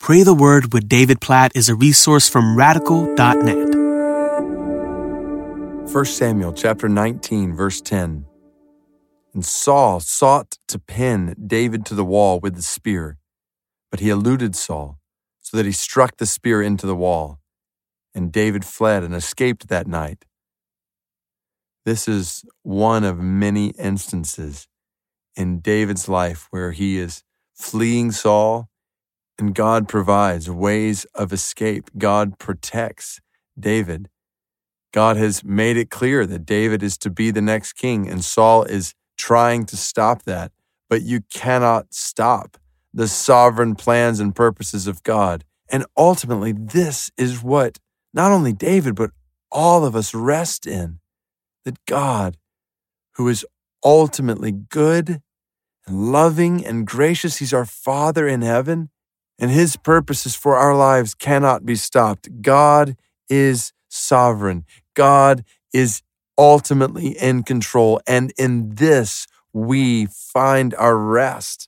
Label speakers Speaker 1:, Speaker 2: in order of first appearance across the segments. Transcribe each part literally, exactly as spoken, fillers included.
Speaker 1: Pray the Word with David Platt is a resource from radical dot net.
Speaker 2: First Samuel chapter nineteen, verse ten. And Saul sought to pin David to the wall with the spear, but he eluded Saul, so that he struck the spear into the wall. And David fled and escaped that night. This is one of many instances in David's life where he is fleeing Saul, and God provides ways of escape. God protects David. God has made it clear that David is to be the next king, and Saul is trying to stop that. But you cannot stop the sovereign plans and purposes of God. And ultimately, this is what not only David, but all of us rest in, that God, who is ultimately good and loving and gracious, He's our Father in heaven, and His purposes for our lives cannot be stopped. God is sovereign. God is ultimately in control, and in this we find our rest.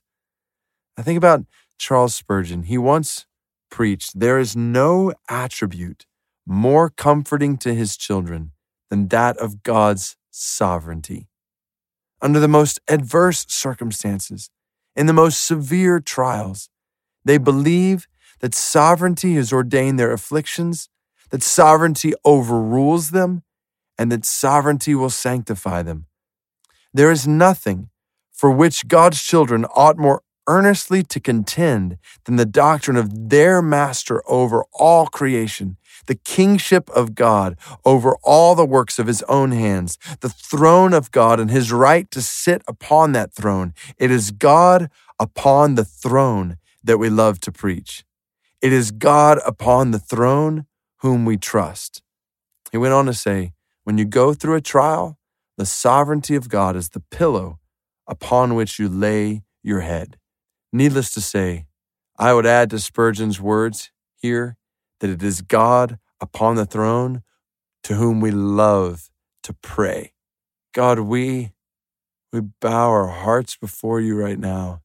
Speaker 2: I think about Charles Spurgeon. He once preached, "There is no attribute more comforting to his children than that of God's sovereignty." Under the most adverse circumstances, in the most severe trials, they believe that sovereignty has ordained their afflictions, that sovereignty overrules them, and that sovereignty will sanctify them. There is nothing for which God's children ought more earnestly to contend than the doctrine of their master over all creation, the kingship of God over all the works of His own hands, the throne of God and His right to sit upon that throne. It is God upon the throne that we love to preach. It is God upon the throne whom we trust. He went on to say, when you go through a trial, the sovereignty of God is the pillow upon which you lay your head. Needless to say, I would add to Spurgeon's words here that it is God upon the throne to whom we love to pray. God, we, we bow our hearts before you right now,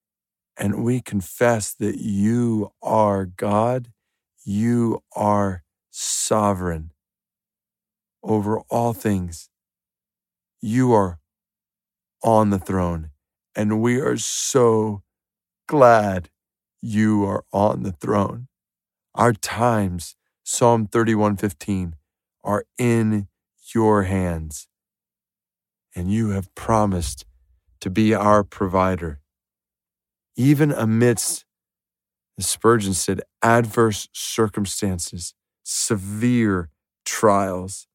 Speaker 2: and we confess that you are God. You are sovereign over all things. You are on the throne, and we are so glad you are on the throne. Our times, Psalm thirty-one fifteen, are in your hands, and you have promised to be our provider. Even amidst, as Spurgeon said, adverse circumstances, severe trials,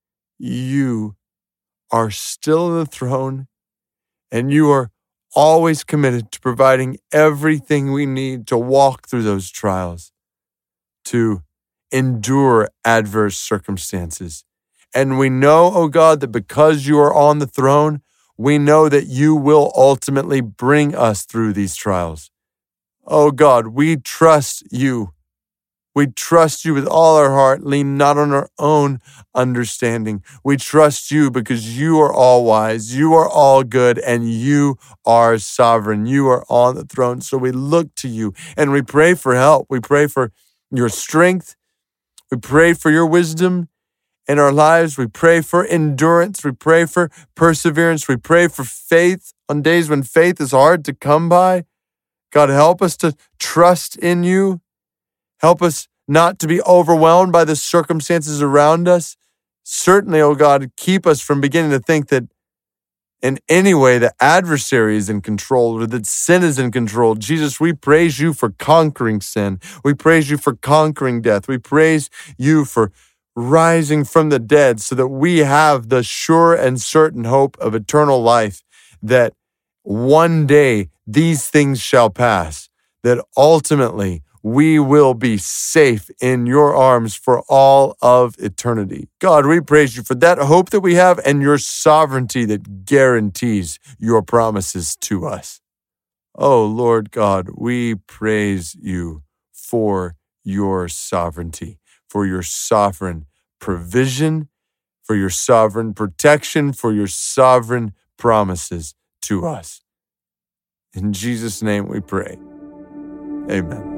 Speaker 2: you are still on the throne, and you are always committed to providing everything we need to walk through those trials, to endure adverse circumstances. And we know, oh God, that because you are on the throne, we know that you will ultimately bring us through these trials. Oh God, we trust you. We trust you with all our heart, lean not on our own understanding. We trust you because you are all wise, you are all good, and you are sovereign. You are on the throne. So we look to you and we pray for help. We pray for your strength. We pray for your wisdom in our lives. We pray for endurance. We pray for perseverance. We pray for faith on days when faith is hard to come by. God, help us to trust in you. Help us not to be overwhelmed by the circumstances around us. Certainly, oh God, keep us from beginning to think that in any way the adversary is in control or that sin is in control. Jesus, we praise you for conquering sin. We praise you for conquering death. We praise you for rising from the dead so that we have the sure and certain hope of eternal life, that one day these things shall pass, that ultimately we will be safe in your arms for all of eternity. God, we praise you for that hope that we have and your sovereignty that guarantees your promises to us. Oh, Lord God, we praise you for your sovereignty, for your sovereign provision, for your sovereign protection, for your sovereign promises to us. In Jesus' name we pray. Amen.